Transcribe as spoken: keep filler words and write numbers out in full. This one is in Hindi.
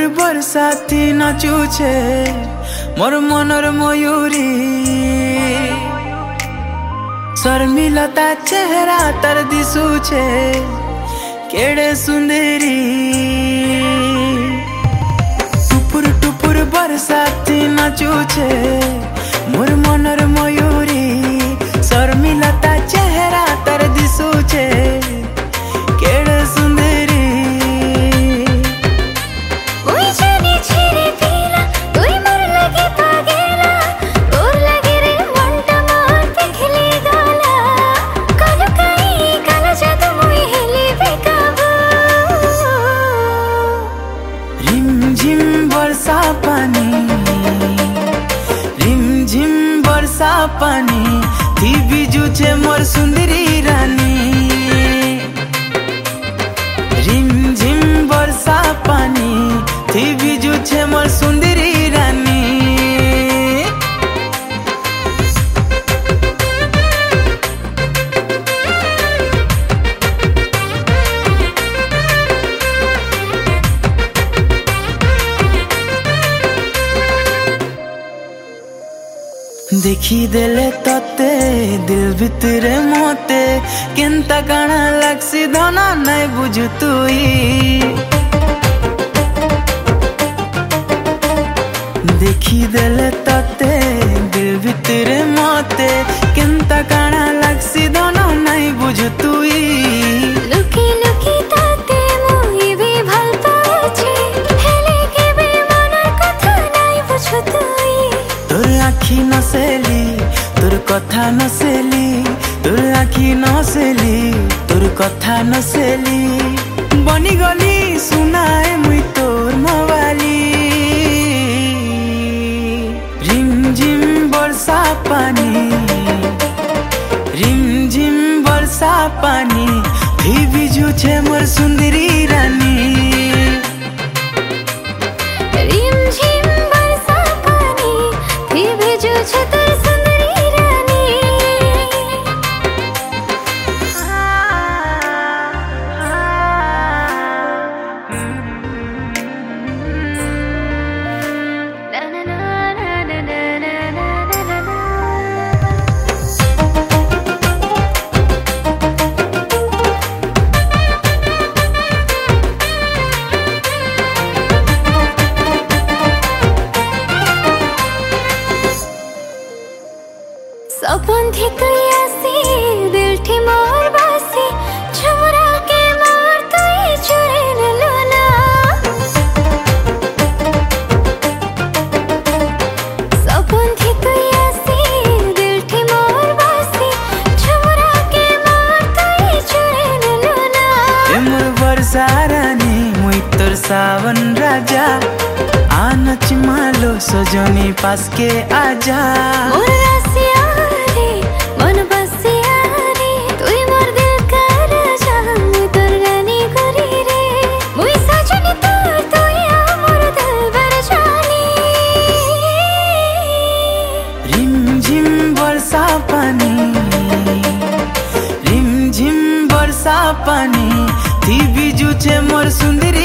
बरसाती नाचुछे मोर मनर मयूरी शर्मिलता चेहरा तर दिसुछे केड़े सुंदरी टुपुर टुपुर बरसाती नाचुछे मोर मनर मयूरी शर्मिलता चेहरा तर दिसुछे केड़े सुंदरी बरसा पानी रिमझिम बरसा पानी थी बिजू छे मोर सुंदरी रानी रिमझिम बरसा पानी थी बिजू छे मोर सुंदरी रानी देखी देले तते दिल भितरे मोते केंता काना लगसी धना नहीं बुझु तुई देखी देले तते दिल भितरे मोते केंता काना लगसी धना नहीं बुझु तुई लुकी लुकी ताते मुई भी भल पाछे हेले के भी मनार कथा नहीं बुझु तुई तोर आखी नसेली तोर कथा नसेली तोर आखी नसेली तोर कथा नसेली बनी गली सुनाए मुई तोर मवाली रिमझिम बरसा पानी रिमझिम बरसा पानी भी बिजू छे मोर सुंदरी रानी सपन थी तुई आसी दिल थी मोर बासी छुरा के मोर तुई चुरे न लूना सपन थी तुई आसी दिल थी मोर बासी छुरा के मोर तुई चुरे न लूना ए मोर बरसा रानी मुई तोर सावन राजा आनच मालो सजनी पास के आजा मोर रसिया रे मन बसिया रे तुई मोर दिल का राजा मुई तोर रानी गोरी रे मुई सजनी तोर तुई मोर दिल बर जानी रिमझिम बरसा पानी रिमझिम बरसा पानी थी बिजू छे मोर सुंदरी